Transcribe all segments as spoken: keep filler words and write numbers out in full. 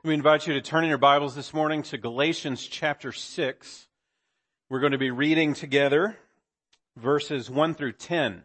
We invite you to turn in your Bibles this morning to Galatians chapter six. We're going to be reading together verses one through ten.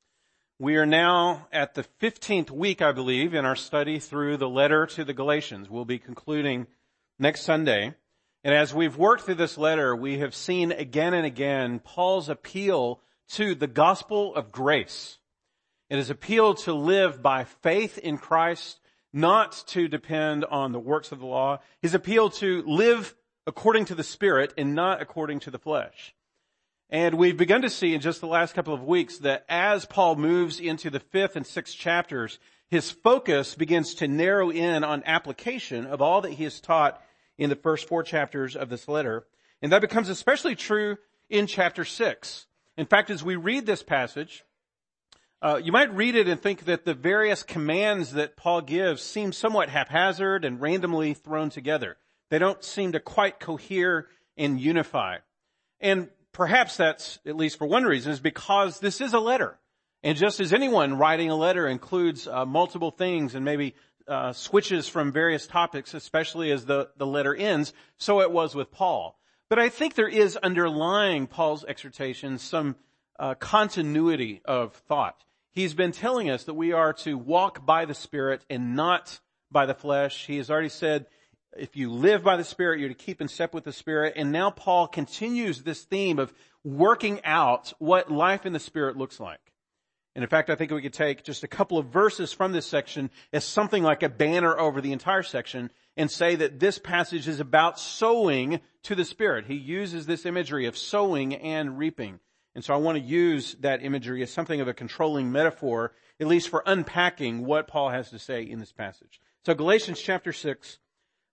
We are now at the fifteenth week, I believe, in our study through the letter to the Galatians. We'll be concluding next Sunday. And as we've worked through this letter, we have seen again and again Paul's appeal to the gospel of grace. It is appeal to live by faith in Christ, not to depend on the works of the law. His appeal to live according to the Spirit and not according to the flesh. And we've begun to see in just the last couple of weeks that as Paul moves into the fifth and sixth chapters, his focus begins to narrow in on application of all that he has taught in the first four chapters of this letter. And that becomes especially true in chapter six. In fact, as we read this passage, Uh, you might read it and think that the various commands that Paul gives seem somewhat haphazard and randomly thrown together. They don't seem to quite cohere and unify. And perhaps that's, at least for one reason, is because this is a letter. And just as anyone writing a letter includes uh, multiple things and maybe uh, switches from various topics, especially as the, the letter ends, so it was with Paul. But I think there is underlying Paul's exhortation some uh, continuity of thought. He's been telling us that we are to walk by the Spirit and not by the flesh. He has already said, if you live by the Spirit, you're to keep in step with the Spirit. And now Paul continues this theme of working out what life in the Spirit looks like. And in fact, I think we could take just a couple of verses from this section as something like a banner over the entire section and say that this passage is about sowing to the Spirit. He uses this imagery of sowing and reaping. And so I want to use that imagery as something of a controlling metaphor, at least for unpacking what Paul has to say in this passage. So Galatians chapter six,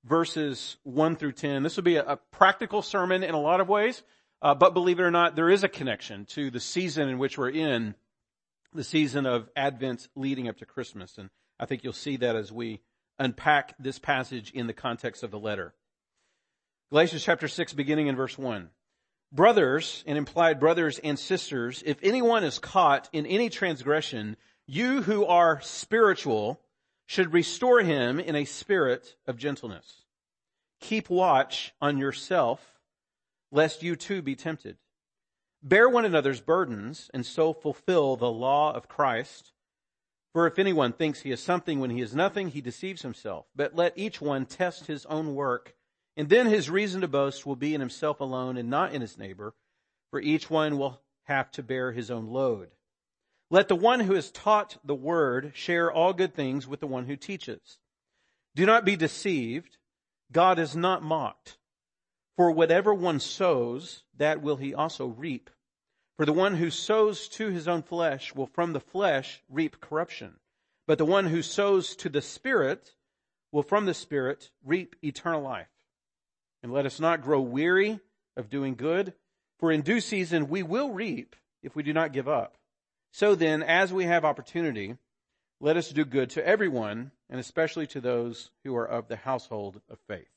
verses one through ten. This will be a, a practical sermon in a lot of ways, uh, but believe it or not, there is a connection to the season in which we're in, the season of Advent leading up to Christmas. And I think you'll see that as we unpack this passage in the context of the letter. Galatians chapter six, beginning in verse one. Brothers, and implied brothers and sisters, if anyone is caught in any transgression, you who are spiritual should restore him in a spirit of gentleness. Keep watch on yourself, lest you too be tempted. Bear one another's burdens, and so fulfill the law of Christ. For if anyone thinks he is something when he is nothing, he deceives himself. But let each one test his own work, and then his reason to boast will be in himself alone and not in his neighbor, for each one will have to bear his own load. Let the one who is taught the word share all good things with the one who teaches. Do not be deceived. God is not mocked. For whatever one sows, that will he also reap. For the one who sows to his own flesh will from the flesh reap corruption. But the one who sows to the Spirit will from the Spirit reap eternal life. And let us not grow weary of doing good, for in due season we will reap if we do not give up. So then, as we have opportunity, let us do good to everyone, and especially to those who are of the household of faith.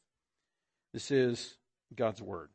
This is God's word.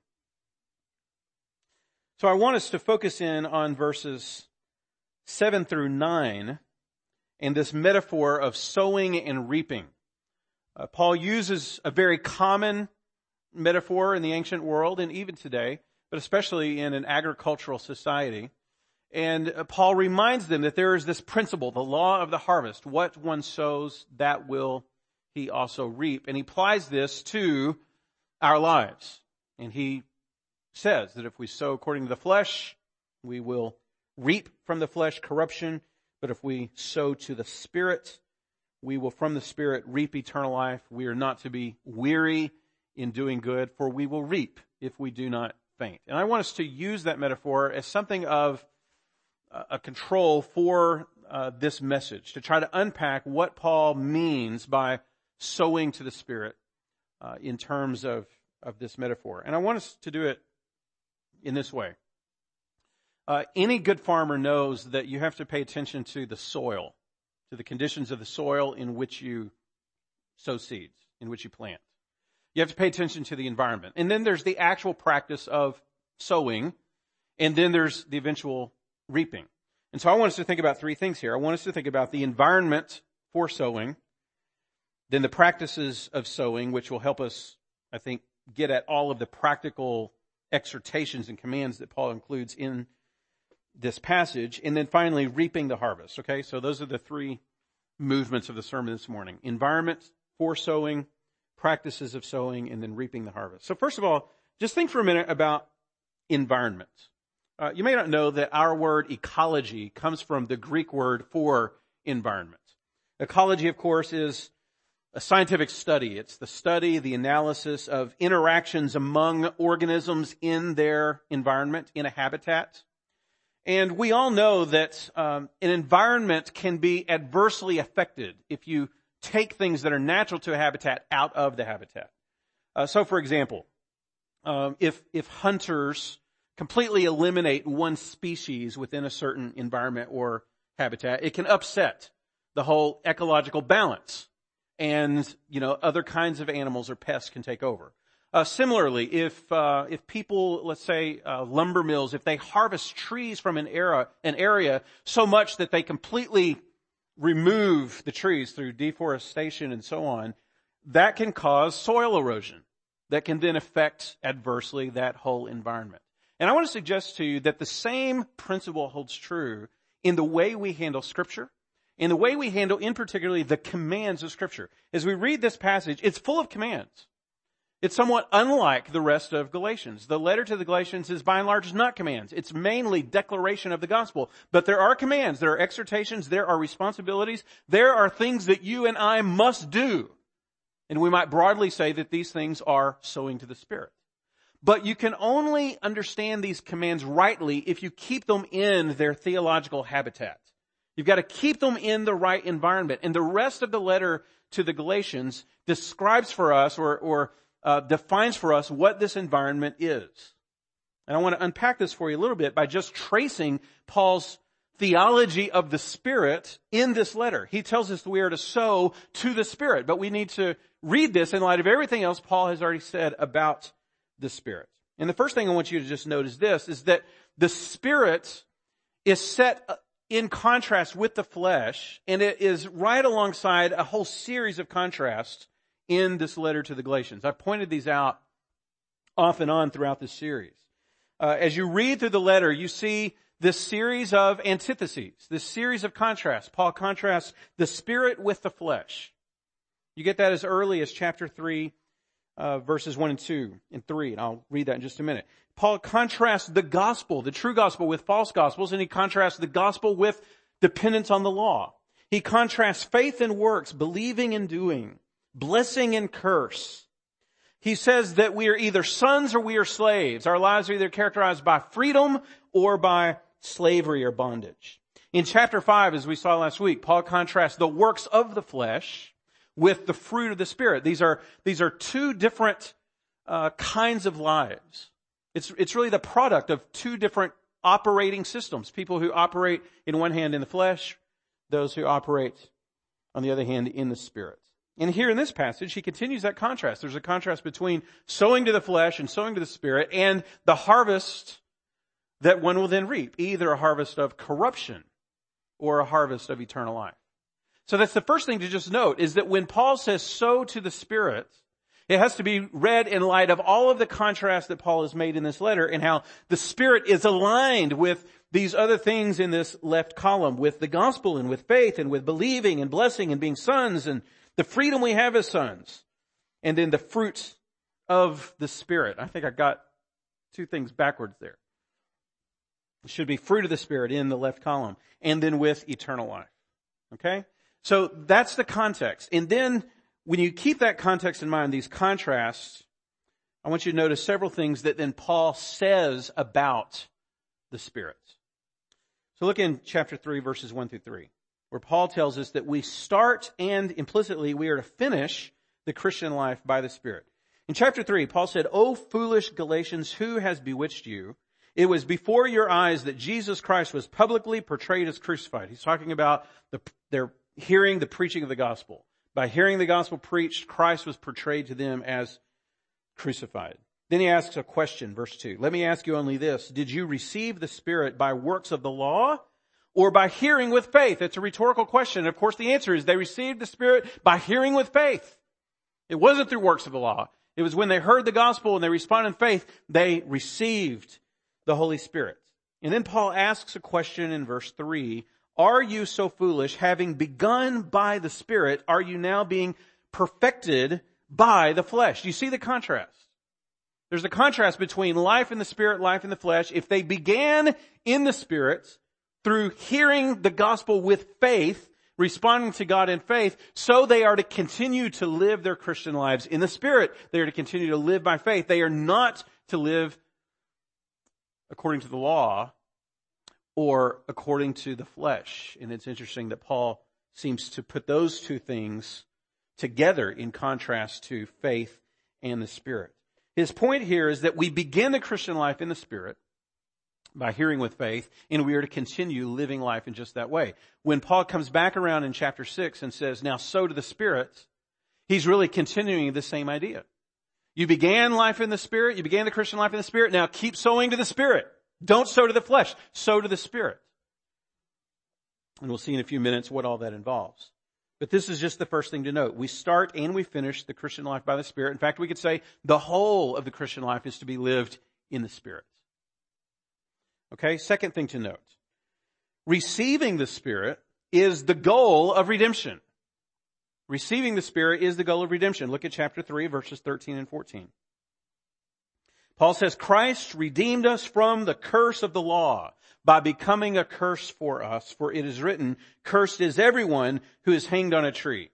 So I want us to focus in on verses seven through nine and this metaphor of sowing and reaping. Uh, Paul uses a very common metaphor in the ancient world and even today, but especially in an agricultural society. And Paul reminds them that there is this principle, the law of the harvest. What one sows, that will he also reap. And he applies this to our lives. And he says that if we sow according to the flesh, we will reap from the flesh corruption. But if we sow to the Spirit, we will from the Spirit reap eternal life. We are not to be weary in doing good, for we will reap if we do not faint. And I want us to use that metaphor as something of a control for uh, this message, to try to unpack what Paul means by sowing to the Spirit uh, in terms of, of this metaphor. And I want us to do it in this way. Uh, any good farmer knows that you have to pay attention to the soil, to the conditions of the soil in which you sow seeds, in which you plant. You have to pay attention to the environment. And then there's the actual practice of sowing, and then there's the eventual reaping. And so I want us to think about three things here. I want us to think about the environment for sowing, Then the practices of sowing, which will help us, I think, get at all of the practical exhortations and commands that Paul includes in this passage. And then finally, reaping the harvest. Okay, so those are the three movements of the sermon this morning. Environment for sowing, practices of sowing, and then reaping the harvest. So first of all, just think for a minute about environment. Uh, you may not know that our word ecology comes from the Greek word for environment. Ecology, of course, is a scientific study. It's the study, the analysis of interactions among organisms in their environment, in a habitat. And we all know that um, an environment can be adversely affected if you take things that are natural to a habitat out of the habitat. Uh, so, for example, um, if if hunters completely eliminate one species within a certain environment or habitat, it can upset the whole ecological balance. And, you know, other kinds of animals or pests can take over. Uh, similarly, if, uh, if people, let's say, uh, lumber mills, if they harvest trees from an era, an area so much that they completely remove the trees through deforestation and so on, that can cause soil erosion that can then affect adversely that whole environment. And I want to suggest to you that the same principle holds true in the way we handle Scripture, in the way we handle, in particularly, the commands of Scripture. As we read this passage, it's full of commands. It's somewhat unlike the rest of Galatians. The letter to the Galatians is by and large not commands. It's mainly declaration of the gospel. But there are commands, there are exhortations, there are responsibilities, there are things that you and I must do. And we might broadly say that these things are sowing to the Spirit. But you can only understand these commands rightly if you keep them in their theological habitat. You've got to keep them in the right environment. And the rest of the letter to the Galatians describes for us or, or uh, defines for us what this environment is. And I want to unpack this for you a little bit by just tracing Paul's theology of the Spirit in this letter. He tells us that we are to sow to the Spirit, but we need to read this in light of everything else Paul has already said about the Spirit. And the first thing I want you to just note is this, is that the Spirit is set in contrast with the flesh, and it is right alongside a whole series of contrasts in this letter to the Galatians. I've pointed these out off and on throughout this series. Uh, as you read through the letter, you see this series of antitheses, this series of contrasts. Paul contrasts the Spirit with the flesh. You get that as early as chapter three, uh, verses one and two and three, and I'll read that in just a minute. Paul contrasts the gospel, the true gospel, with false gospels, and he contrasts the gospel with dependence on the law. He contrasts faith and works, believing and doing, blessing and curse. He says that we are either sons or we are slaves. Our lives are either characterized by freedom or by slavery or bondage. In chapter five, as we saw last week, Paul contrasts the works of the flesh with the fruit of the Spirit. These are, these are two different uh, kinds of lives. It's, it's really the product of two different operating systems. People who operate in one hand in the flesh, those who operate on the other hand in the Spirit. And here in this passage, he continues that contrast. There's a contrast between sowing to the flesh and sowing to the Spirit and the harvest that one will then reap, either a harvest of corruption or a harvest of eternal life. So that's the first thing to just note, is that when Paul says sow to the Spirit, it has to be read in light of all of the contrast that Paul has made in this letter and how the Spirit is aligned with these other things in this left column, with the gospel and with faith and with believing and blessing and being sons and the freedom we have as sons. And then the fruit of the Spirit. I think I got two things backwards there. It should be fruit of the Spirit in the left column. And then with eternal life. Okay? So that's the context. And then when you keep that context in mind, these contrasts, I want you to notice several things that then Paul says about the Spirit. So look in chapter three, verses one through three, where Paul tells us that we start and implicitly we are to finish the Christian life by the Spirit. In chapter three, Paul said, "O foolish Galatians, who has bewitched you? It was before your eyes that Jesus Christ was publicly portrayed as crucified." He's talking about the, their hearing the preaching of the gospel. By hearing the gospel preached, Christ was portrayed to them as crucified. Then he asks a question, verse two. "Let me ask you only this. Did you receive the Spirit by works of the law or by hearing with faith? It's a rhetorical question. Of course, the answer is they received the Spirit by hearing with faith. It wasn't through works of the law. It was when they heard the gospel and they responded in faith, they received the Holy Spirit. And then Paul asks a question in verse three. Are you so foolish, having begun by the Spirit, are you now being perfected by the flesh? You see the contrast. There's a contrast between life in the Spirit, life in the flesh. If they began in the Spirit through hearing the gospel with faith, responding to God in faith, so they are to continue to live their Christian lives in the Spirit. They are to continue to live by faith. They are not to live according to the law or according to the flesh. And it's interesting that Paul seems to put those two things together in contrast to faith and the Spirit. His point here is that we begin the Christian life in the Spirit by hearing with faith, and we are to continue living life in just that way. When Paul comes back around in chapter six and says, now sow to the Spirit, he's really continuing the same idea. You began life in the Spirit, you began the Christian life in the Spirit, now keep sowing to the Spirit. Don't sow to the flesh, sow to the Spirit. And we'll see in a few minutes what all that involves. But this is just the first thing to note. We start and we finish the Christian life by the Spirit. In fact, we could say the whole of the Christian life is to be lived in the Spirit. Okay, second thing to note. Receiving the Spirit is the goal of redemption. Receiving the Spirit is the goal of redemption. Look at chapter three, verses thirteen and fourteen. Paul says, Christ redeemed us from the curse of the law by becoming a curse for us. For it is written, cursed is everyone who is hanged on a tree.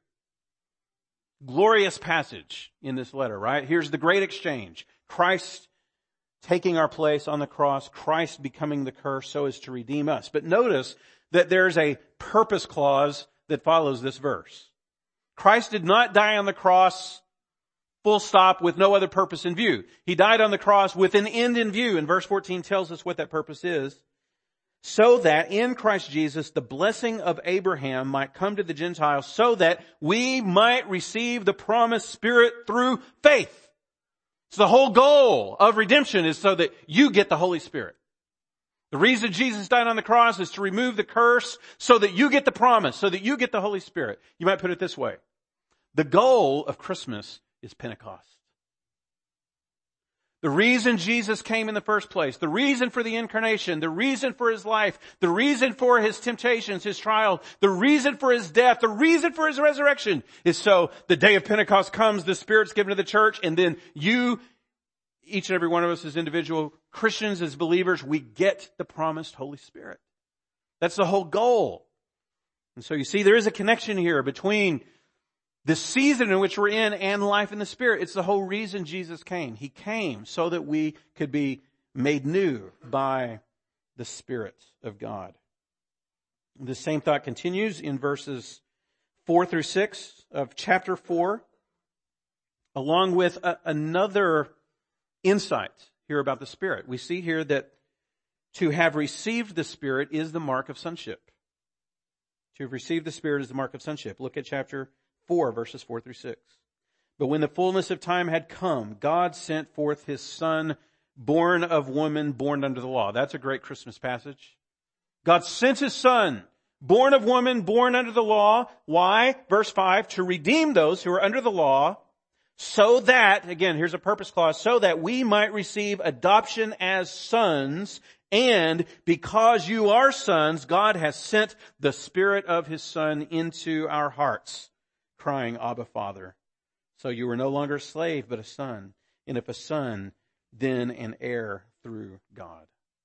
Glorious passage in this letter, right? Here's the great exchange. Christ taking our place on the cross, Christ becoming the curse so as to redeem us. But notice that there's a purpose clause that follows this verse. Christ did not die on the cross full stop with no other purpose in view. He died on the cross with an end in view, and verse fourteen tells us what that purpose is. So that in Christ Jesus the blessing of Abraham might come to the Gentiles, so that we might receive the promised Spirit through faith. So the whole goal of redemption is so that you get the Holy Spirit. The reason Jesus died on the cross is to remove the curse so that you get the promise, so that you get the Holy Spirit. You might put it this way. The goal of Christmas is Pentecost. The reason Jesus came in the first place, the reason for the incarnation, the reason for his life, the reason for his temptations, his trial, the reason for his death, the reason for his resurrection is so the day of Pentecost comes, the Spirit's given to the church, and then you, each and every one of us as individual Christians, as believers, we get the promised Holy Spirit. That's the whole goal. And so you see, there is a connection here between the season in which we're in and life in the Spirit. It's the whole reason Jesus came. He came so that we could be made new by the Spirit of God. The same thought continues in verses four through six of chapter four, along with a, another insight here about the Spirit. We see here that to have received the Spirit is the mark of sonship. To have received the Spirit is the mark of sonship. Look at chapter four, verses four through six. But when the fullness of time had come, God sent forth his Son, born of woman, born under the law. That's a great Christmas passage. God sent his Son, born of woman, born under the law. Why? Verse five, to redeem those who are under the law, so that, again, here's a purpose clause, so that we might receive adoption as sons. And because you are sons, God has sent the Spirit of his Son into our hearts, crying, Abba, Father. So you are no longer a slave, but a son. And if a son, then an heir through God.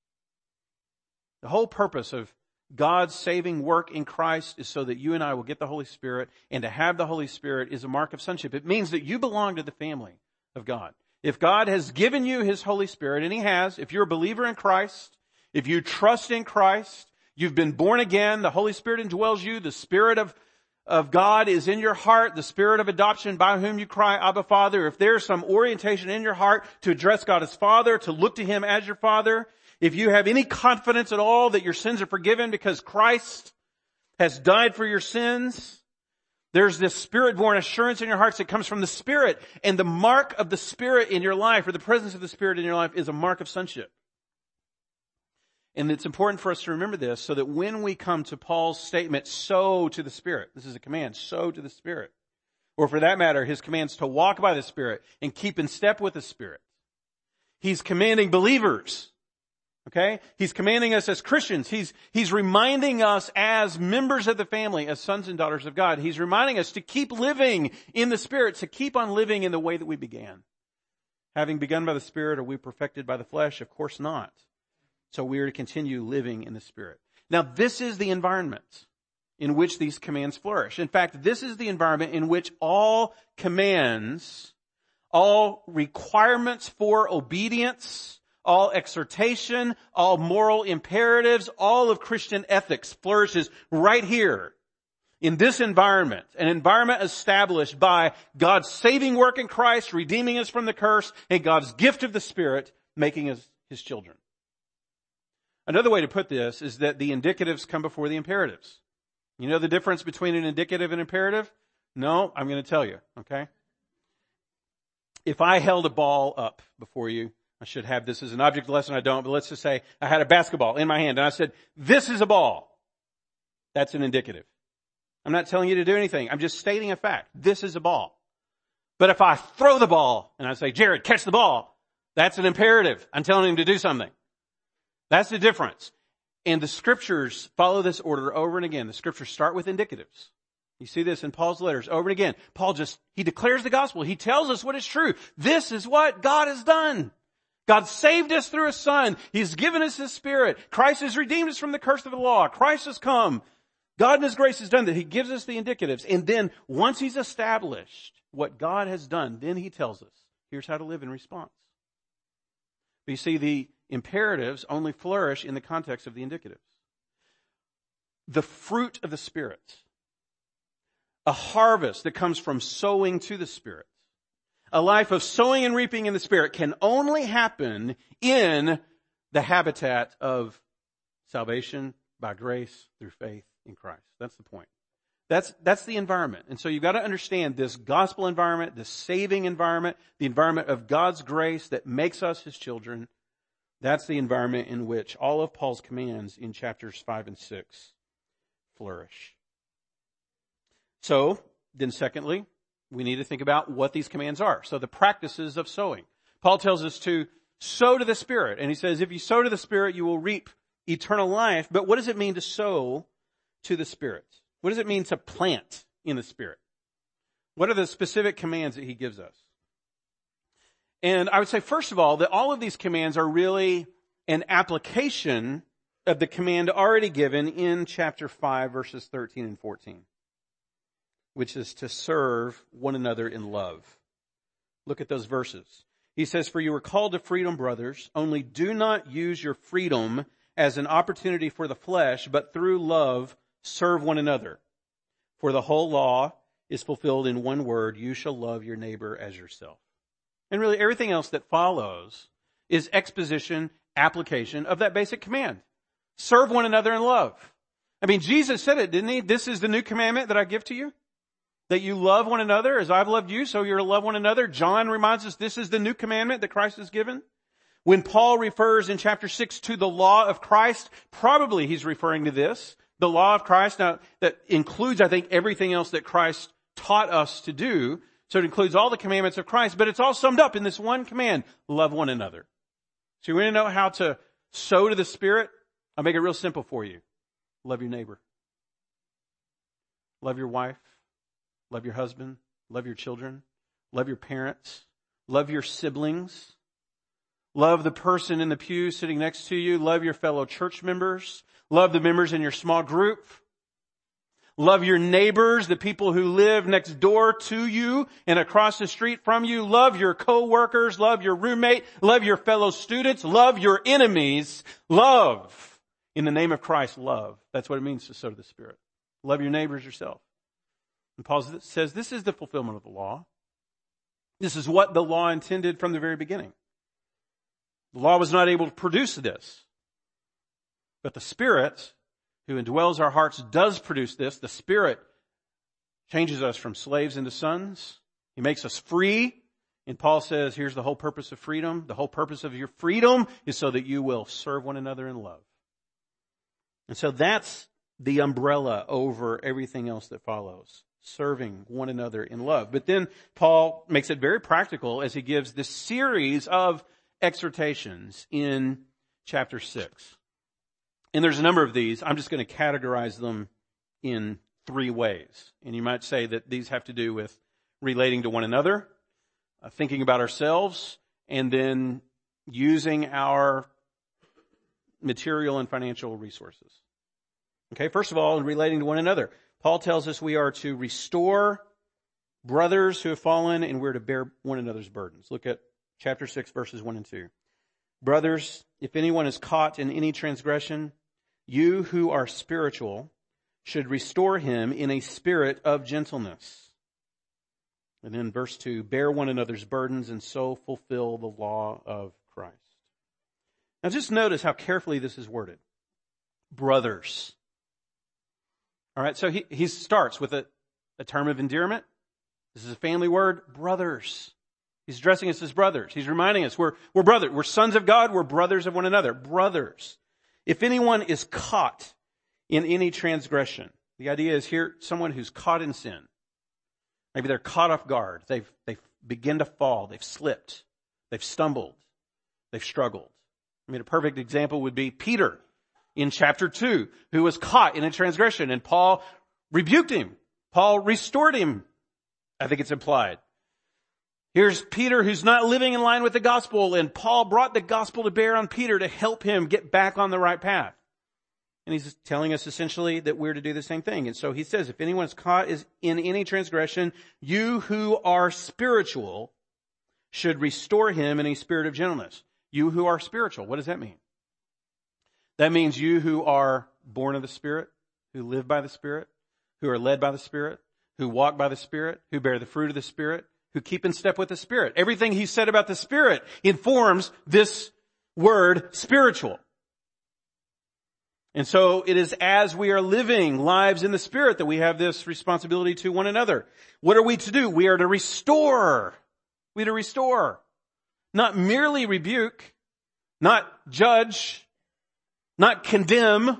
The whole purpose of God's saving work in Christ is so that you and I will get the Holy Spirit. And to have the Holy Spirit is a mark of sonship. It means that you belong to the family of God. If God has given you his Holy Spirit, and he has, if you're a believer in Christ, if you trust in Christ, you've been born again, the Holy Spirit indwells you, the Spirit of of God is in your heart, the Spirit of adoption by whom you cry, Abba, Father. If there's some orientation in your heart to address God as Father, to look to him as your Father, if you have any confidence at all that your sins are forgiven because Christ has died for your sins, there's this Spirit-born assurance in your hearts that comes from the Spirit. And the mark of the Spirit in your life, or the presence of the Spirit in your life, is a mark of sonship. And it's important for us to remember this so that when we come to Paul's statement, sow to the Spirit, this is a command, sow to the Spirit. Or for that matter, his commands to walk by the Spirit and keep in step with the Spirit. He's commanding believers. Okay? He's commanding us as Christians. He's, he's reminding us as members of the family, as sons and daughters of God. He's reminding us to keep living in the Spirit, to keep on living in the way that we began. Having begun by the Spirit, are we perfected by the flesh? Of course not. So we are to continue living in the Spirit. Now, this is the environment in which these commands flourish. In fact, this is the environment in which all commands, all requirements for obedience, all exhortation, all moral imperatives, all of Christian ethics flourishes right here in this environment, an environment established by God's saving work in Christ, redeeming us from the curse, and God's gift of the Spirit, making us His children. Another way to put this is that the indicatives come before the imperatives. You know the difference between an indicative and imperative? No, I'm going to tell you, okay? If I held a ball up before you, I should have this as an object lesson, I don't, but let's just say I had a basketball in my hand and I said, this is a ball. That's an indicative. I'm not telling you to do anything. I'm just stating a fact. This is a ball. But if I throw the ball and I say, Jared, catch the ball, that's an imperative. I'm telling him to do something. That's the difference. And the scriptures follow this order over and again. The scriptures start with indicatives. You see this in Paul's letters over and again. Paul just, he declares the gospel. He tells us what is true. This is what God has done. God saved us through His Son. He's given us His Spirit. Christ has redeemed us from the curse of the law. Christ has come. God in His grace has done that. He gives us the indicatives. And then once He's established what God has done, then He tells us, here's how to live in response. But you see, the imperatives only flourish in the context of the indicatives. The fruit of the Spirit, a harvest that comes from sowing to the Spirit, a life of sowing and reaping in the Spirit can only happen in the habitat of salvation by grace through faith in Christ. That's the point. That's, that's the environment. And so you've got to understand this gospel environment, this saving environment, the environment of God's grace that makes us His children. That's the environment in which all of Paul's commands in chapters five and six flourish. So, then secondly, we need to think about what these commands are. So the practices of sowing. Paul tells us to sow to the Spirit. And he says, if you sow to the Spirit, you will reap eternal life. But what does it mean to sow to the Spirit? What does it mean to plant in the Spirit? What are the specific commands that he gives us? And I would say, first of all, that all of these commands are really an application of the command already given in chapter five, verses thirteen and fourteen, which is to serve one another in love. Look at those verses. He says, for you were called to freedom, brothers, only do not use your freedom as an opportunity for the flesh, but through love serve one another. For the whole law is fulfilled in one word, you shall love your neighbor as yourself. And really everything else that follows is exposition, application of that basic command. Serve one another in love. I mean, Jesus said it, didn't He? This is the new commandment that I give to you. That you love one another as I've loved you, so you're to love one another. John reminds us this is the new commandment that Christ has given. When Paul refers in chapter six to the law of Christ, probably he's referring to this. The law of Christ. Now, that includes, I think, everything else that Christ taught us to do. So it includes all the commandments of Christ, but it's all summed up in this one command, love one another. So you want to know how to sow to the Spirit? I'll make it real simple for you. Love your neighbor. Love your wife. Love your husband. Love your children. Love your parents. Love your siblings. Love the person in the pew sitting next to you. Love your fellow church members. Love the members in your small group. Love your neighbors, the people who live next door to you and across the street from you. Love your co-workers. Love your roommate. Love your fellow students. Love your enemies. Love. In the name of Christ, love. That's what it means to sow to the Spirit. Love your neighbors yourself. And Paul says this is the fulfillment of the law. This is what the law intended from the very beginning. The law was not able to produce this. But the Spirit who indwells our hearts does produce this. The Spirit changes us from slaves into sons. He makes us free. And Paul says, here's the whole purpose of freedom. The whole purpose of your freedom is so that you will serve one another in love. And so that's the umbrella over everything else that follows. Serving one another in love. But then Paul makes it very practical as he gives this series of exhortations in chapter six. And there's a number of these. I'm just going to categorize them in three ways. And you might say that these have to do with relating to one another, uh, thinking about ourselves, and then using our material and financial resources. Okay, first of all, in relating to one another, Paul tells us we are to restore brothers who have fallen, and we're to bear one another's burdens. Look at chapter six, verses one and two. Brothers, if anyone is caught in any transgression, you who are spiritual should restore him in a spirit of gentleness. And then verse two, bear one another's burdens and so fulfill the law of Christ. Now just notice how carefully this is worded. Brothers. All right, so he, he starts with a, a term of endearment. This is a family word, brothers. He's addressing us as brothers. He's reminding us we're, we're brothers. We're sons of God. We're brothers of one another. Brothers. If anyone is caught in any transgression, the idea is here someone who's caught in sin. Maybe they're caught off guard. They've, they begin to fall. They've slipped. They've stumbled. They've struggled. I mean, a perfect example would be Peter in chapter two, who was caught in a transgression, and Paul rebuked him. Paul restored him. I think it's implied. Here's Peter who's not living in line with the gospel, and Paul brought the gospel to bear on Peter to help him get back on the right path. And he's telling us essentially that we're to do the same thing. And so he says, if anyone is caught in any transgression, you who are spiritual should restore him in a spirit of gentleness. You who are spiritual, what does that mean? That means you who are born of the Spirit, who live by the Spirit, who are led by the Spirit, who walk by the Spirit, who bear the fruit of the Spirit, who keep in step with the Spirit. Everything he said about the Spirit informs this word spiritual. And so it is as we are living lives in the Spirit that we have this responsibility to one another. What are we to do? We are to restore. We are to restore. Not merely rebuke, not judge, not condemn,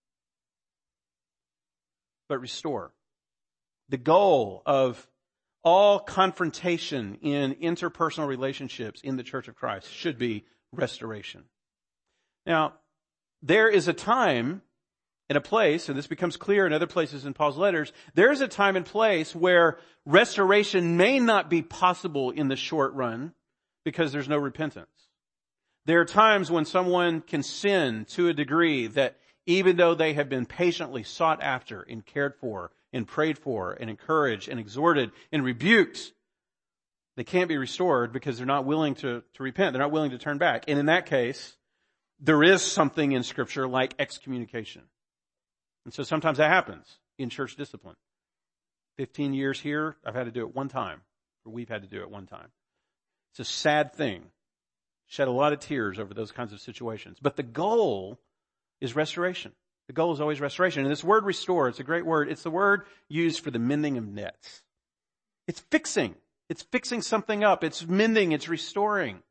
but restore. The goal of all confrontation in interpersonal relationships in the Church of Christ should be restoration. Now, there is a time and a place, and this becomes clear in other places in Paul's letters, there is a time and place where restoration may not be possible in the short run because there's no repentance. There are times when someone can sin to a degree that even though they have been patiently sought after and cared for and prayed for and encouraged and exhorted and rebuked, they can't be restored because they're not willing to, to repent. They're not willing to turn back. And in that case, there is something in Scripture like excommunication. And so sometimes that happens in church discipline. Fifteen years here, I've had to do it one time, or we've had to do it one time. It's a sad thing. Shed a lot of tears over those kinds of situations. But the goal is restoration. The goal is always restoration. And this word restore, it's a great word. It's the word used for the mending of nets. It's fixing. It's fixing something up. It's mending. It's restoring.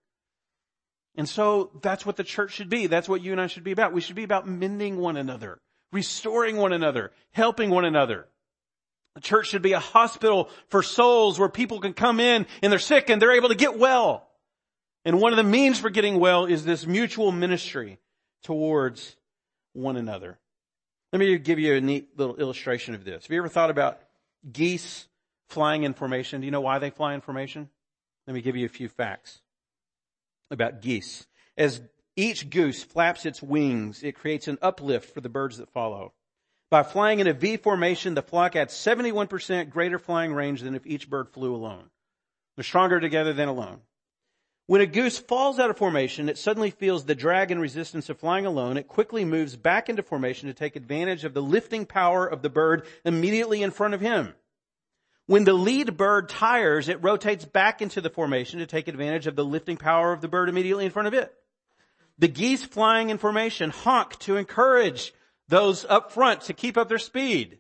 And so that's what the church should be. That's what you and I should be about. We should be about mending one another, restoring one another, helping one another. The church should be a hospital for souls where people can come in and they're sick and they're able to get well. And one of the means for getting well is this mutual ministry towards one another. Let me give you a neat little illustration of this. Have you ever thought about geese flying in formation? Do you know why they fly in formation? Let me give you a few facts about geese. As each goose flaps its wings, it creates an uplift for the birds that follow. By flying in a V formation, the flock adds seventy-one percent greater flying range than if each bird flew alone. They're stronger together than alone. When a goose falls out of formation, it suddenly feels the drag and resistance of flying alone. It quickly moves back into formation to take advantage of the lifting power of the bird immediately in front of him. When the lead bird tires, it rotates back into the formation to take advantage of the lifting power of the bird immediately in front of it. The geese flying in formation honk to encourage those up front to keep up their speed.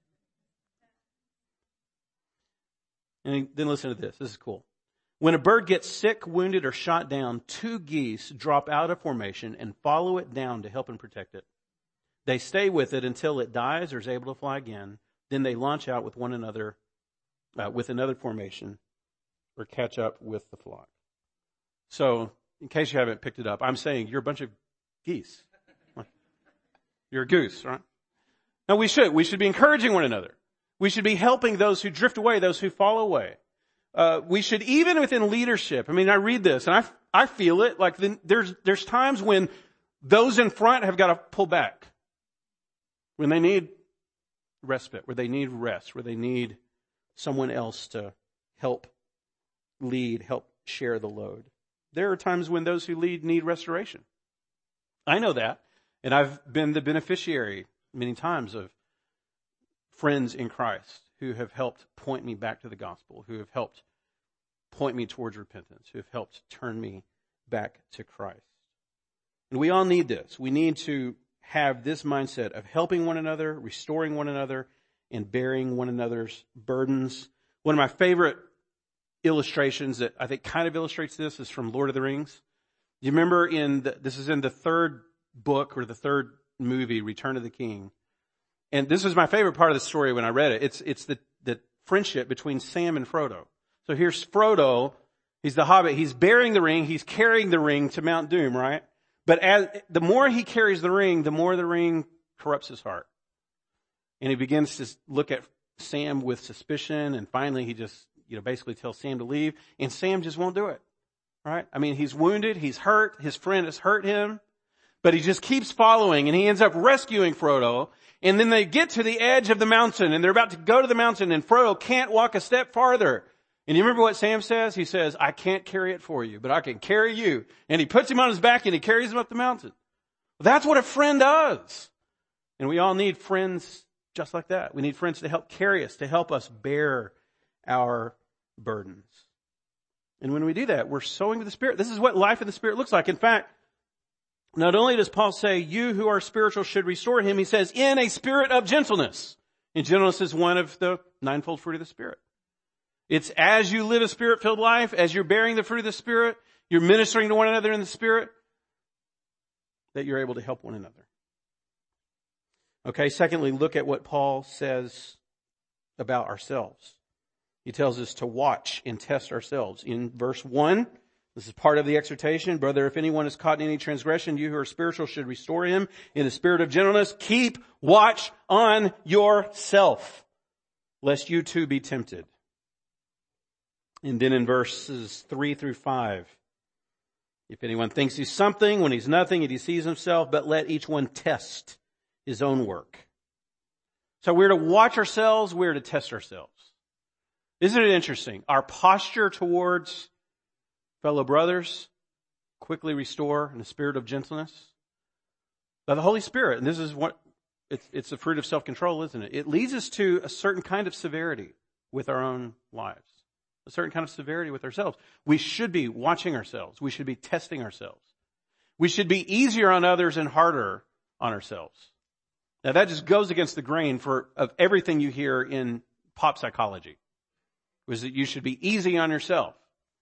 And then listen to this. This is cool. When a bird gets sick, wounded, or shot down, two geese drop out of formation and follow it down to help and protect it. They stay with it until it dies or is able to fly again. Then they launch out with one another, uh, with another formation, or catch up with the flock. So, in case you haven't picked it up, I'm saying you're a bunch of geese. You're a goose, right? No, we should. We should be encouraging one another. We should be helping those who drift away, those who fall away. Uh, we should, even within leadership. I mean, I read this and I, I feel it. Like the, there's, there's times when those in front have got to pull back. When they need respite, where they need rest, where they need someone else to help lead, help share the load. There are times when those who lead need restoration. I know that. And I've been the beneficiary many times of friends in Christ who have helped point me back to the gospel, who have helped point me towards repentance, who have helped turn me back to Christ. And we all need this. We need to have this mindset of helping one another, restoring one another, and bearing one another's burdens. One of my favorite illustrations that I think kind of illustrates this is from Lord of the Rings. You remember in the, this is in the third book or the third movie, Return of the King. And this is my favorite part of the story when I read it. It's, it's the, the friendship between Sam and Frodo. So here's Frodo. He's the Hobbit. He's bearing the ring. He's carrying the ring to Mount Doom, right? But as, the more he carries the ring, the more the ring corrupts his heart. And he begins to look at Sam with suspicion. And finally he just, you know, basically tells Sam to leave. And Sam just won't do it. Right? I mean, he's wounded. He's hurt. His friend has hurt him. But he just keeps following and he ends up rescuing Frodo. And then they get to the edge of the mountain and they're about to go to the mountain and Frodo can't walk a step farther. And you remember what Sam says? He says, I can't carry it for you, but I can carry you. And he puts him on his back and he carries him up the mountain. Well, that's what a friend does. And we all need friends just like that. We need friends to help carry us, to help us bear our burdens. And when we do that, we're sowing to the Spirit. This is what life in the Spirit looks like. In fact, not only does Paul say, you who are spiritual should restore him, he says, in a spirit of gentleness. And gentleness is one of the ninefold fruit of the Spirit. It's as you live a Spirit-filled life, as you're bearing the fruit of the Spirit, you're ministering to one another in the Spirit, that you're able to help one another. Okay, secondly, look at what Paul says about ourselves. He tells us to watch and test ourselves. In verse one, this is part of the exhortation. Brother, if anyone is caught in any transgression, you who are spiritual should restore him in the spirit of gentleness. Keep watch on yourself, lest you too be tempted. And then in verses three through five, if anyone thinks he's something when he's nothing, he deceives himself, but let each one test his own work. So we're to watch ourselves, we're to test ourselves. Isn't it interesting? Our posture towards fellow brothers, quickly restore in a spirit of gentleness. By the Holy Spirit, and this is what, it's, it's the fruit of self-control, isn't it? It leads us to a certain kind of severity with our own lives. A certain kind of severity with ourselves. We should be watching ourselves. We should be testing ourselves. We should be easier on others and harder on ourselves. Now that just goes against the grain for of everything you hear in pop psychology. Was that you should be easy on yourself.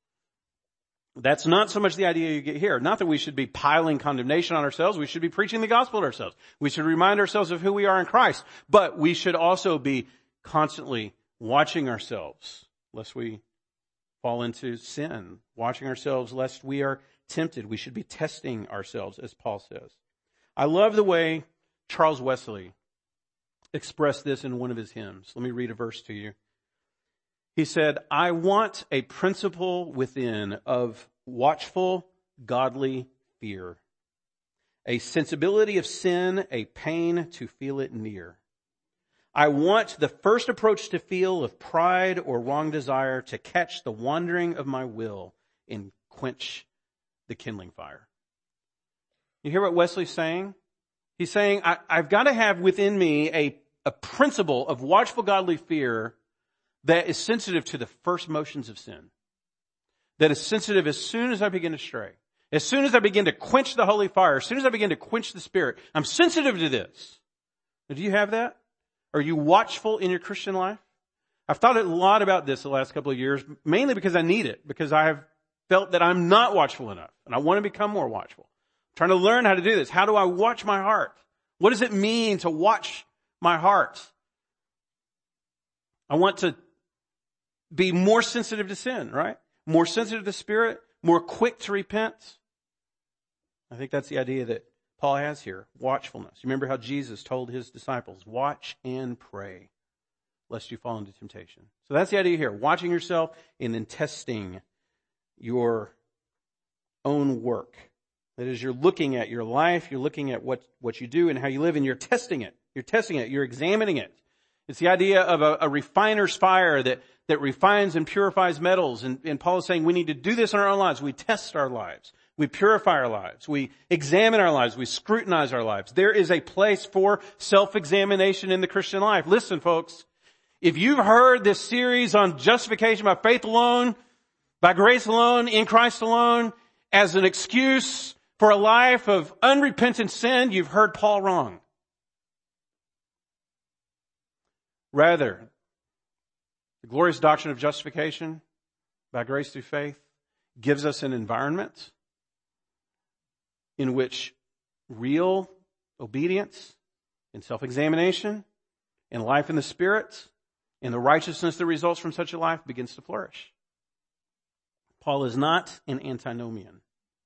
That's not so much the idea you get here. Not that we should be piling condemnation on ourselves. We should be preaching the gospel to ourselves. We should remind ourselves of who we are in Christ. But we should also be constantly watching ourselves, lest we fall into sin, watching ourselves lest we are tempted. We should be testing ourselves, as Paul says. I love the way Charles Wesley expressed this in one of his hymns. Let me read a verse to you. He said, I want a principle within of watchful, godly fear, a sensibility of sin, a pain to feel it near. I want the first approach to feel of pride or wrong desire to catch the wandering of my will and quench the kindling fire. You hear what Wesley's saying? He's saying, I, I've got to have within me a, a principle of watchful godly fear that is sensitive to the first motions of sin. That is sensitive as soon as I begin to stray. As soon as I begin to quench the holy fire, as soon as I begin to quench the Spirit, I'm sensitive to this. Now, do you have that? Are you watchful in your Christian life? I've thought a lot about this the last couple of years, mainly because I need it, because I have felt that I'm not watchful enough, and I want to become more watchful. I'm trying to learn how to do this. How do I watch my heart? What does it mean to watch my heart? I want to be more sensitive to sin, right? More sensitive to the Spirit, more quick to repent. I think that's the idea that Paul has here. Watchfulness. You remember how Jesus told his disciples, watch and pray, lest you fall into temptation. So that's the idea here. Watching yourself and then testing your own work. That is, you're looking at your life, you're looking at what, what you do and how you live, and you're testing it. You're testing it. You're examining it. It's the idea of a, a refiner's fire that, that refines and purifies metals. And, and Paul is saying we need to do this in our own lives. We test our lives. We purify our lives. We examine our lives. We scrutinize our lives. There is a place for self-examination in the Christian life. Listen, folks, if you've heard this series on justification by faith alone, by grace alone, in Christ alone, as an excuse for a life of unrepentant sin, you've heard Paul wrong. Rather, the glorious doctrine of justification by grace through faith gives us an environment in which real obedience and self-examination and life in the Spirit and the righteousness that results from such a life begins to flourish. Paul is not an antinomian.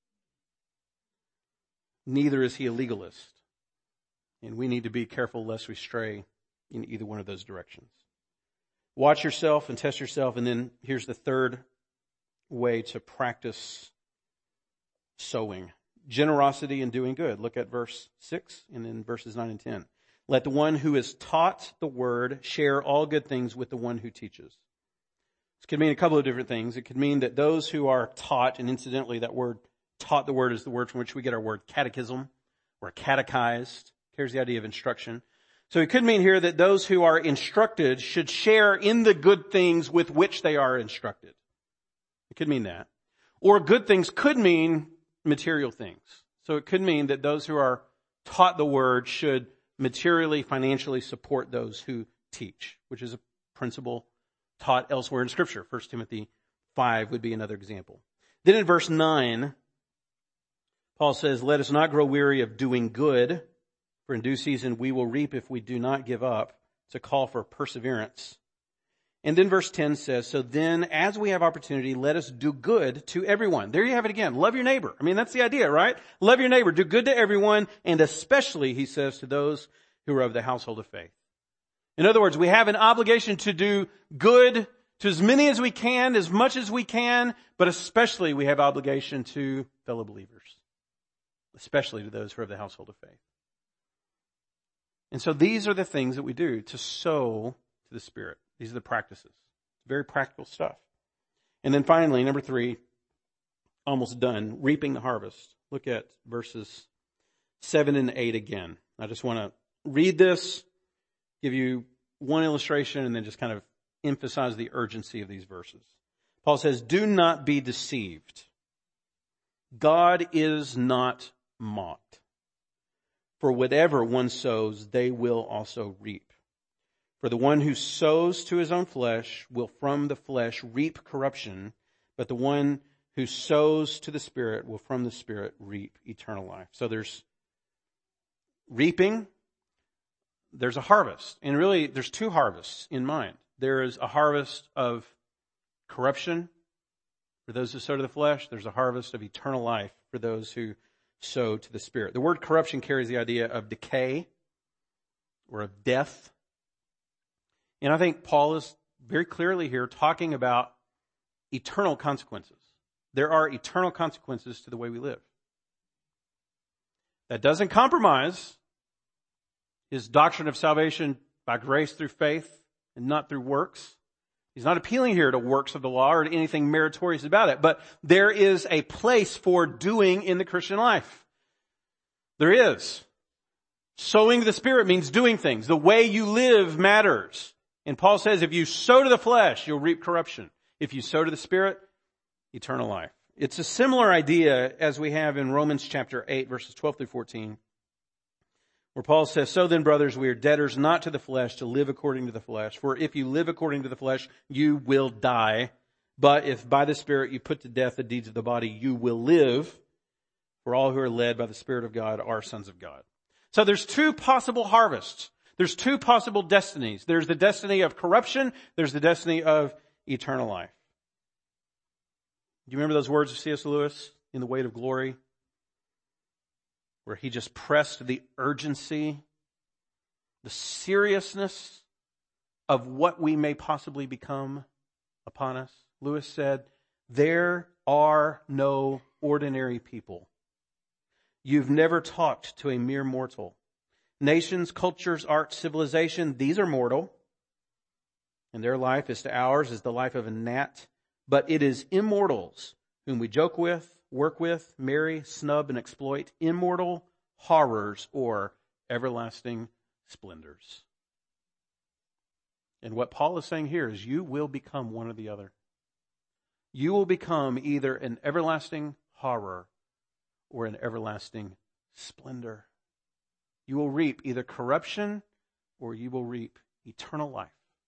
Neither is he a legalist. And we need to be careful lest we stray in either one of those directions. Watch yourself and test yourself. And then here's the third way to practice sowing. Generosity and doing good. Look at verse six and then verses nine and ten. Let the one who is taught the word share all good things with the one who teaches. This could mean a couple of different things. It could mean that those who are taught, and incidentally that word taught the word is the word from which we get our word catechism or catechized. Carries the idea of instruction. So it could mean here that those who are instructed should share in the good things with which they are instructed. It could mean that. Or good things could mean material things. So it could mean that those who are taught the word should materially, financially support those who teach, which is a principle taught elsewhere in Scripture. First Timothy five would be another example. Then in verse nine, Paul says, let us not grow weary of doing good, for in due season we will reap if we do not give up. It's a call for perseverance. And then verse ten says, so then as we have opportunity, let us do good to everyone. There you have it again. Love your neighbor. I mean, that's the idea, right? Love your neighbor. Do good to everyone. And especially, he says, to those who are of the household of faith. In other words, we have an obligation to do good to as many as we can, as much as we can, but especially we have obligation to fellow believers, especially to those who are of the household of faith. And so these are the things that we do to sow to the Spirit. These are the practices. Very practical stuff. And then finally, number three, almost done, reaping the harvest. Look at verses seven and eight again. I just want to read this, give you one illustration, and then just kind of emphasize the urgency of these verses. Paul says, do not be deceived. God is not mocked. For whatever one sows, they will also reap. For the one who sows to his own flesh will from the flesh reap corruption, but the one who sows to the Spirit will from the Spirit reap eternal life. So there's reaping, there's a harvest. And really, there's two harvests in mind. There is a harvest of corruption for those who sow to the flesh. There's a harvest of eternal life for those who sow to the Spirit. The word corruption carries the idea of decay or of death. And I think Paul is very clearly here talking about eternal consequences. There are eternal consequences to the way we live. That doesn't compromise his doctrine of salvation by grace through faith and not through works. He's not appealing here to works of the law or to anything meritorious about it. But there is a place for doing in the Christian life. There is. Sowing to the Spirit means doing things. The way you live matters. And Paul says if you sow to the flesh, you'll reap corruption. If you sow to the Spirit, eternal life. It's a similar idea as we have in Romans chapter eight, verses twelve through fourteen, where Paul says, so then, brothers, we are debtors not to the flesh to live according to the flesh. For if you live according to the flesh, you will die. But if by the Spirit you put to death the deeds of the body, you will live. For all who are led by the Spirit of God are sons of God. So there's two possible harvests. There's two possible destinies. There's the destiny of corruption. There's the destiny of eternal life. Do you remember those words of C S Lewis in The Weight of Glory? Where he just pressed the urgency, the seriousness of what we may possibly become upon us. Lewis said, there are no ordinary people. You've never talked to a mere mortal. Nations, cultures, art, civilization, these are mortal. And their life is to ours as the life of a gnat. But it is immortals whom we joke with, work with, marry, snub, and exploit. Immortal horrors or everlasting splendors. And what Paul is saying here is you will become one or the other. You will become either an everlasting horror or an everlasting splendor. You will reap either corruption or you will reap eternal life.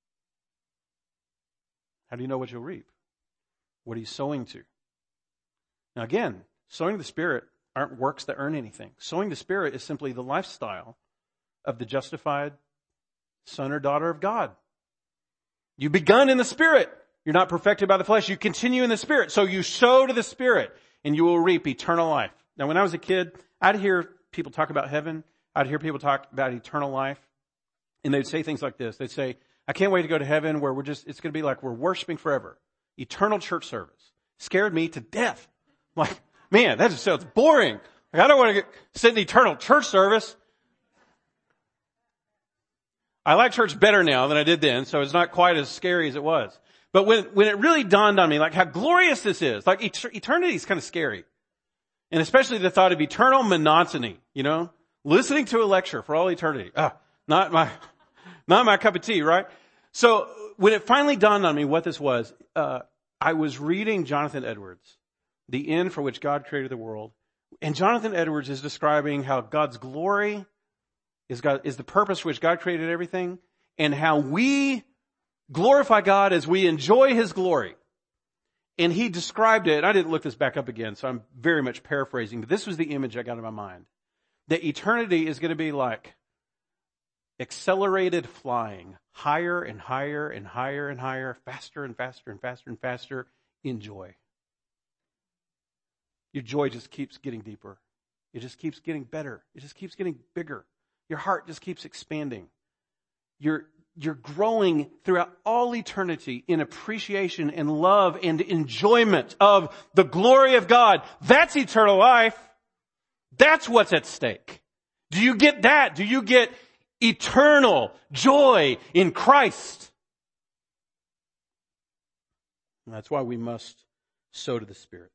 How do you know what you'll reap? What are you sowing to? Now again, sowing the Spirit aren't works that earn anything. Sowing the Spirit is simply the lifestyle of the justified son or daughter of God. You've begun in the Spirit. You're not perfected by the flesh. You continue in the Spirit. So you sow to the Spirit and you will reap eternal life. Now when I was a kid, I'd hear people talk about heaven. I'd hear people talk about eternal life. And they'd say things like this. They'd say, I can't wait to go to heaven where we're just, it's going to be like we're worshiping forever. Eternal church service. Scared me to death. I'm like, man, that just sounds boring. Like, I don't want to get, sit in eternal church service. I like church better now than I did then, so it's not quite as scary as it was. But when, when it really dawned on me, like how glorious this is, like et- eternity is kind of scary. And especially the thought of eternal monotony, you know, listening to a lecture for all eternity. Ah, not my, not my cup of tea, right? So when it finally dawned on me what this was, uh, I was reading Jonathan Edwards, The End for Which God Created the World. And Jonathan Edwards is describing how God's glory is God, is the purpose for which God created everything, and how we glorify God as we enjoy His glory. And he described it, I didn't look this back up again, so I'm very much paraphrasing, but this was the image I got in my mind. That eternity is going to be like accelerated flying, higher and higher and higher and higher, faster and faster and faster and faster in joy. Your joy just keeps getting deeper. It just keeps getting better. It just keeps getting bigger. Your heart just keeps expanding. You're, you're growing throughout all eternity in appreciation and love and enjoyment of the glory of God. That's eternal life. That's what's at stake. Do you get that? Do you get eternal joy in Christ? And that's why we must sow to the Spirit.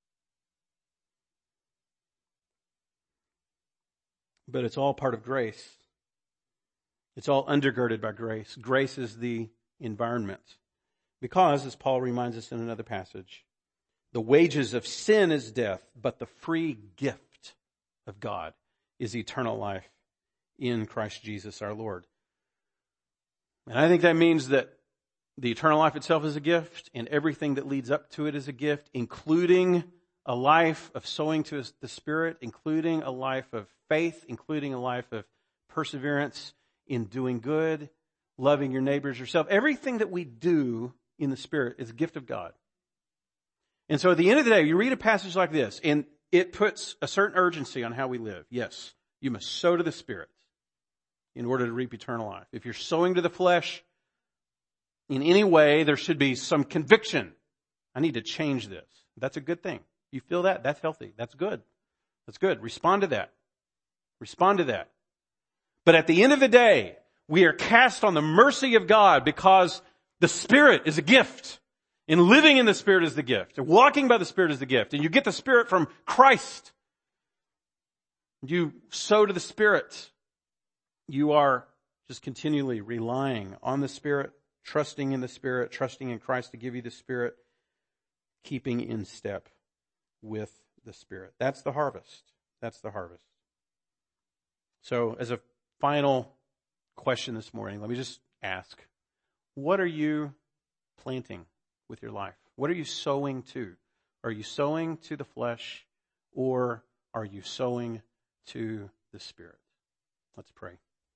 But it's all part of grace. It's all undergirded by grace. Grace is the environment. Because, as Paul reminds us in another passage, the wages of sin is death, but the free gift of God is eternal life in Christ Jesus our Lord. And I think that means that the eternal life itself is a gift, and everything that leads up to it is a gift, including a life of sowing to the Spirit, including a life of faith, including a life of perseverance in doing good, loving your neighbors yourself. Everything that we do in the Spirit is a gift of God. And so at the end of the day, you read a passage like this, and it puts a certain urgency on how we live. Yes, you must sow to the Spirit in order to reap eternal life. If you're sowing to the flesh in any way, there should be some conviction. I need to change this. That's a good thing. You feel that? That's healthy. That's good. That's good. Respond to that. Respond to that. But at the end of the day, we are cast on the mercy of God because the Spirit is a gift. And living in the Spirit is the gift. And walking by the Spirit is the gift. And you get the Spirit from Christ. You sow to the Spirit. You are just continually relying on the Spirit, trusting in the Spirit, trusting in Christ to give you the Spirit, keeping in step with the Spirit. That's the harvest. That's the harvest. So as a final question this morning, let me just ask, what are you planting with your life? What are you sowing to? Are you sowing to the flesh, or are you sowing to the Spirit? Let's pray.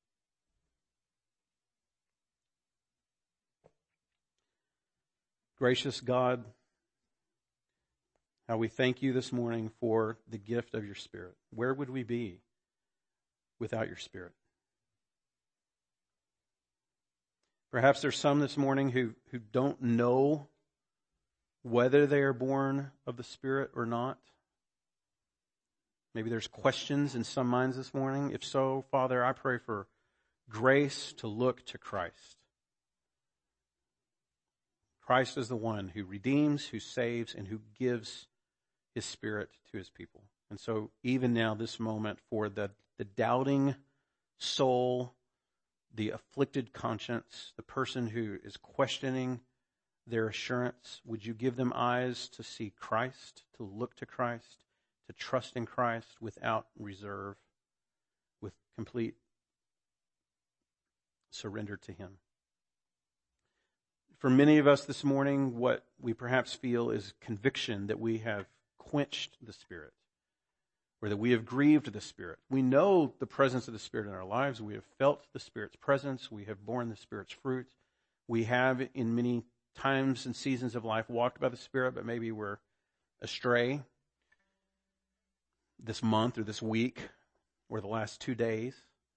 Gracious God, how we thank you this morning for the gift of your Spirit. Where would we be without your Spirit? Perhaps there's some this morning who, who don't know whether they are born of the Spirit or not. Maybe there's questions in some minds this morning. If so, Father, I pray for grace to look to Christ. Christ is the one who redeems, who saves, and who gives his Spirit to his people. And so even now, this moment, for the, the doubting soul, the afflicted conscience, the person who is questioning their assurance, would you give them eyes to see Christ, to look to Christ, to trust in Christ without reserve, with complete surrender to him. For many of us this morning, what we perhaps feel is conviction that we have quenched the Spirit, or that we have grieved the Spirit. We know the presence of the Spirit in our lives. We have felt the Spirit's presence. We have borne the Spirit's fruit. We have, in many times and seasons of life, walked by the Spirit, but maybe we're astray this month or this week or the last two days.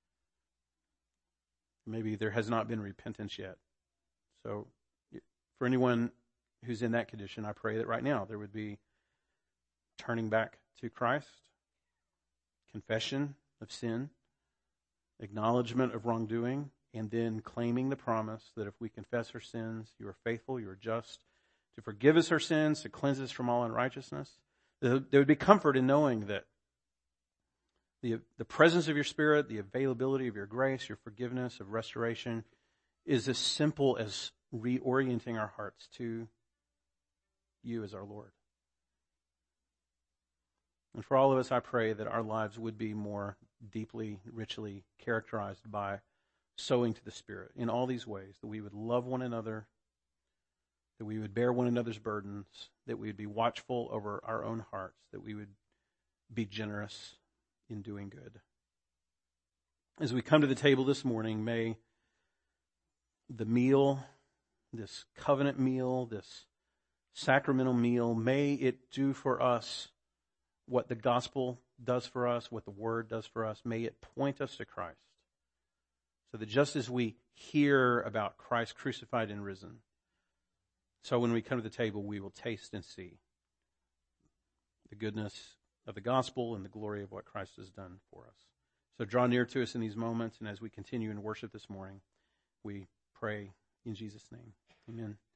Maybe there has not been repentance yet. So for anyone who's in that condition, I pray that right now there would be turning back to Christ, confession of sin, acknowledgement of wrongdoing, and then claiming the promise that if we confess our sins, you are faithful, you are just to forgive us our sins, to cleanse us from all unrighteousness. There would be comfort in knowing that the, the presence of your Spirit, the availability of your grace, your forgiveness, of restoration is as simple as reorienting our hearts to you as our Lord. And for all of us, I pray that our lives would be more deeply, richly characterized by sowing to the Spirit in all these ways, that we would love one another, that we would bear one another's burdens, that we would be watchful over our own hearts, that we would be generous in doing good. As we come to the table this morning, may the meal, this covenant meal, this sacramental meal, may it do for us what the gospel does for us, what the word does for us. May it point us to Christ, so that just as we hear about Christ crucified and risen, so when we come to the table, we will taste and see the goodness of the gospel and the glory of what Christ has done for us. So draw near to us in these moments, and as we continue in worship this morning, we pray in Jesus' name. Amen.